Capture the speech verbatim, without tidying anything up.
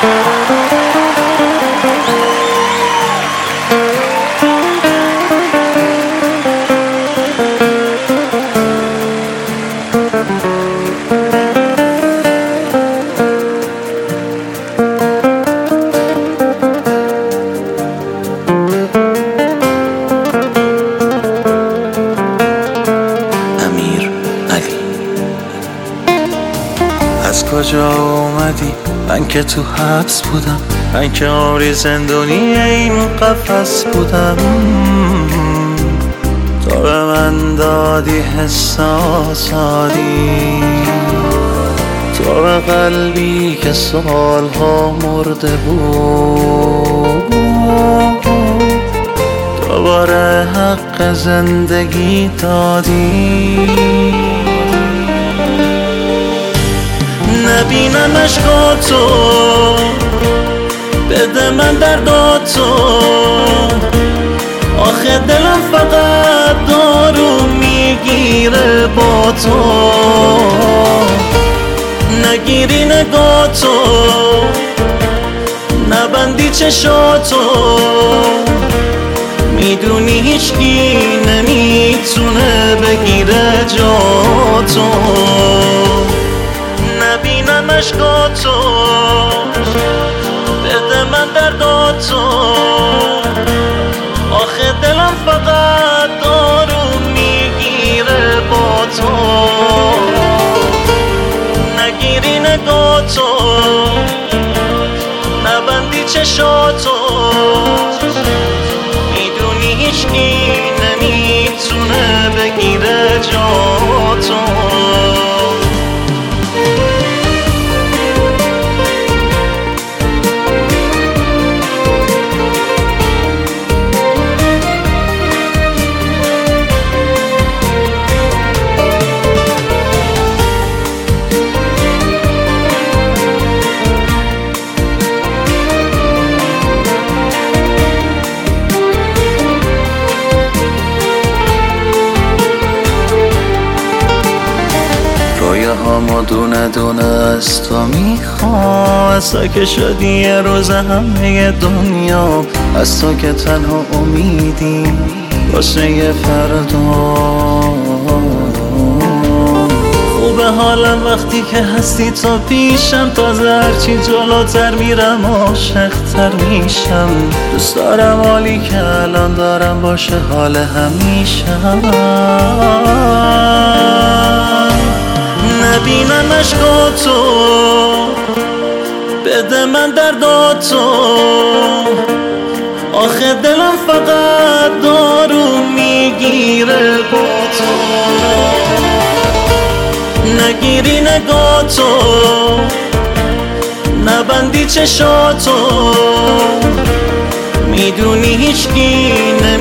از کجا اومدی؟ من که تو حبس بودم، من که عمری زندونی این قفس بودم. تو به من دادی حس آزادی، تو به قلبی که سالها مرده بود دوباره حق زندگی دادی. نبینم عشقاتو، بده من درداتو، آخه دلم فقط دارو میگیره با تو. نگیری نگاتو، نبندی چشاتو، میدونی هیچکی نمیتونه بگیره جاتو. نبینم عشقاتو، بده من درداتو، آخه دلم فقط دارو میگیره با تو. نگیری نگاتو، نبندی چشاتو، میدونی هیچکی نمیتونه بگیره جاتو. رویاهامو دونه دونه از تو میخوام، از تو که شدی یه روز همه دنیا، از تو که تنها امیدی واسه یه فردا. خوبه حالم وقتی که هستی تو پیشم، تازه هرچی جلوتر میرم عاشق‌تر میشم. دوست دارم حالی که الان دارم باشه حال همیشم. نبینم عشقاتو، بده من درداتو، آخه دلم فقط دارو میگیره با تو. نگیری نگاتو، نبندی چشاتو، میدونی هیچکی